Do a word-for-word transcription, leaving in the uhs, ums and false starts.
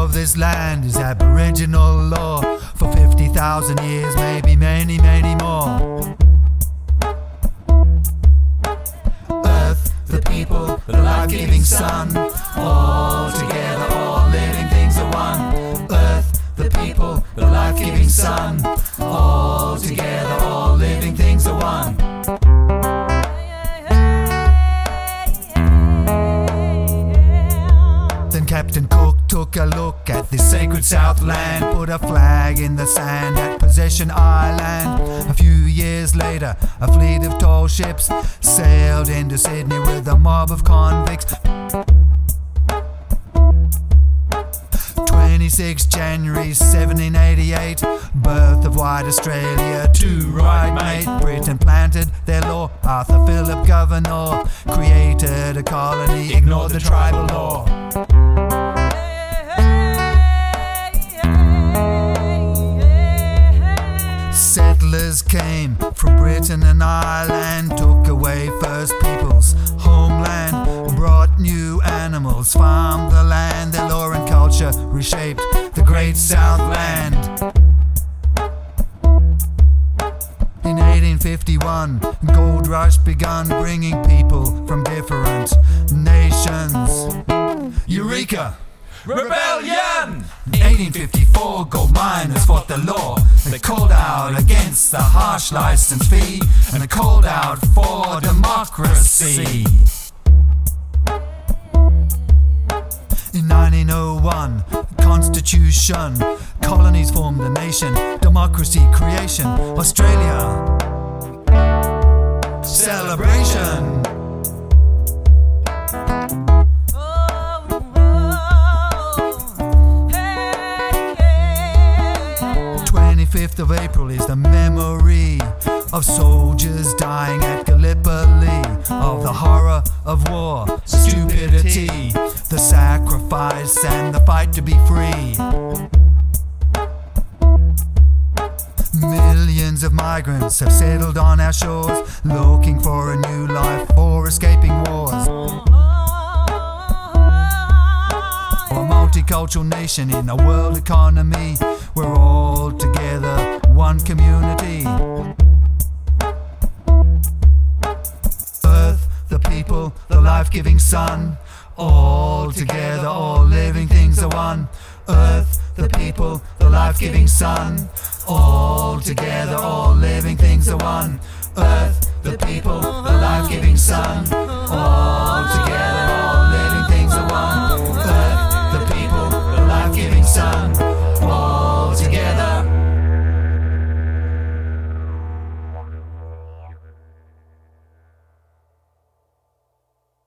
of this land is Aboriginal law. For fifty thousand years, maybe many, many more. Earth, the people, the life-giving sun, all together, all living things are one. Earth, the people, the life-giving sun, all together, all living things are one. Then Captain Cook took a look at this sacred Southland, put a flag in the sand at Possession Island. A few years later, a fleet of tall ships sailed into Sydney with a mob of convicts. twenty-sixth January seventeen eighty-eight, birth of white Australia to right mate. Britain planted their law, Arthur Phillip Governor created a colony, ignored the tribal law. Settlers came from Britain and Ireland, took away First Peoples' homeland, brought new animals, farmed the land. Their law and culture reshaped the great Southland. In eighteen fifty-one, gold rush begun, bringing people from different nations. Eureka! Rebellion! In eighteen fifty-four, gold miners fought the law. They called out against the harsh license fee, and they called out for democracy. In nineteen oh one, Constitution, colonies formed a nation, democracy creation, Australia, celebration. twenty-fifth of April is the memory of soldiers dying at Gallipoli, of the horror of war, the stupidity, the sacrifice and the fight to be free. Millions of migrants have settled on our shores, looking for a new life or escaping wars. A multicultural nation in a world economy, we're all together, one community. Earth, the people, the life-giving sun, all together, all living things are one. Earth, the people, the life-giving sun, all together, all living things are one. Earth, the people, the life-giving sun, all together.